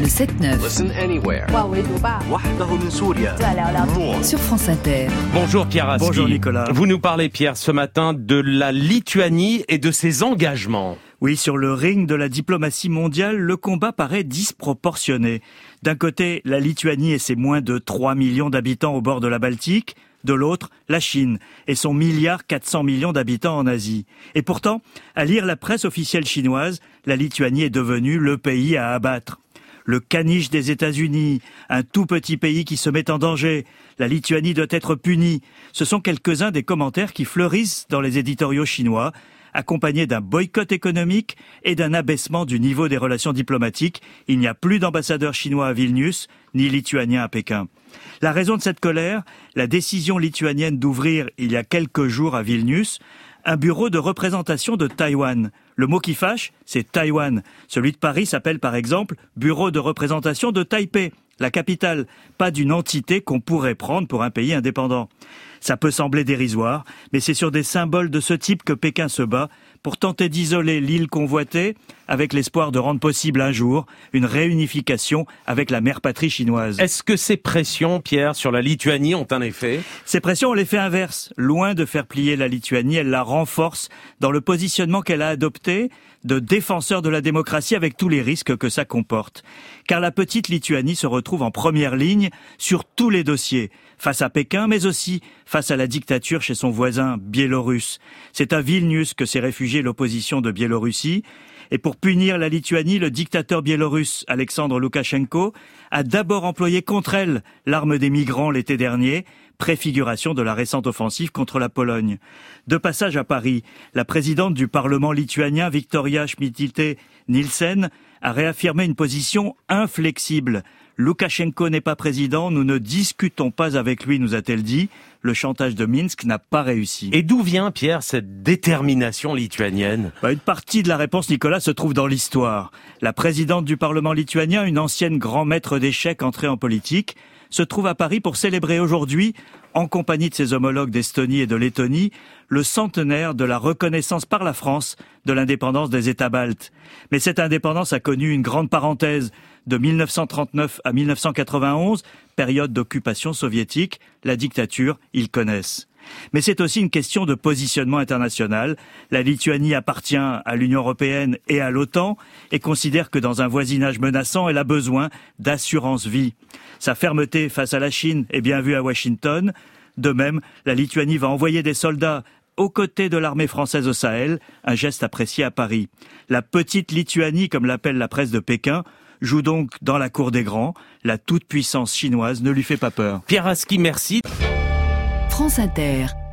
le 7-9. Listen anywhere. Sur France Inter. Bonjour Pierre Aski. Bonjour Nicolas. Vous nous parlez Pierre ce matin de la Lituanie et de ses engagements. Oui, sur le ring de la diplomatie mondiale, le combat paraît disproportionné. D'un côté, la Lituanie et ses moins de 3 millions d'habitants au bord de la Baltique. De l'autre, la Chine et son 1,4 milliard d'habitants en Asie. Et pourtant, à lire la presse officielle chinoise, la Lituanie est devenue le pays à abattre. Le caniche des États-Unis, un tout petit pays qui se met en danger. La Lituanie doit être punie. Ce sont quelques-uns des commentaires qui fleurissent dans les éditoriaux chinois, accompagnés d'un boycott économique et d'un abaissement du niveau des relations diplomatiques. Il n'y a plus d'ambassadeur chinois à Vilnius, ni lituanien à Pékin. La raison de cette colère, la décision lituanienne d'ouvrir, il y a quelques jours à Vilnius, un bureau de représentation de Taïwan. Le mot qui fâche, c'est Taïwan. Celui de Paris s'appelle par exemple Bureau de représentation de Taipei, la capitale, pas d'une entité qu'on pourrait prendre pour un pays indépendant. Ça peut sembler dérisoire, mais c'est sur des symboles de ce type que Pékin se bat pour tenter d'isoler l'île convoitée avec l'espoir de rendre possible un jour une réunification avec la mère patrie chinoise. Est-ce que ces pressions, Pierre, sur la Lituanie ont un effet ? Ces pressions ont l'effet inverse. Loin de faire plier la Lituanie, elle la renforce dans le positionnement qu'elle a adopté de défenseur de la démocratie avec tous les risques que ça comporte. Car la petite Lituanie se retrouve en première ligne sur tous les dossiers, face à Pékin, mais aussi face à la dictature chez son voisin biélorusse. C'est à Vilnius que s'est réfugiée l'opposition de Biélorussie. Et pour punir la Lituanie, le dictateur biélorusse Alexandre Loukachenko a d'abord employé contre elle l'arme des migrants l'été dernier, préfiguration de la récente offensive contre la Pologne. De passage à Paris, la présidente du Parlement lituanien, Viktoria Chmilytė-Nielsen, a réaffirmé une position inflexible. Loukachenko n'est pas président, nous ne discutons pas avec lui, nous a-t-elle dit. Le chantage de Minsk n'a pas réussi. Et d'où vient, Pierre, cette détermination lituanienne ? Une partie de la réponse, Nicolas, se trouve dans l'histoire. La présidente du Parlement lituanien, une ancienne grand maître d'échecs entrée en politique, se trouve à Paris pour célébrer aujourd'hui, en compagnie de ses homologues d'Estonie et de Lettonie, le centenaire de la reconnaissance par la France de l'indépendance des États baltes. Mais cette indépendance a connu une grande parenthèse. De 1939 à 1991, période d'occupation soviétique, la dictature, ils connaissent. Mais c'est aussi une question de positionnement international. La Lituanie appartient à l'Union européenne et à l'OTAN et considère que dans un voisinage menaçant, elle a besoin d'assurance vie. Sa fermeté face à la Chine est bien vue à Washington. De même, la Lituanie va envoyer des soldats aux côtés de l'armée française au Sahel, un geste apprécié à Paris. La petite Lituanie, comme l'appelle la presse de Pékin, joue donc dans la cour des grands. La toute-puissance chinoise ne lui fait pas peur. Pierre Aski, merci. France Inter.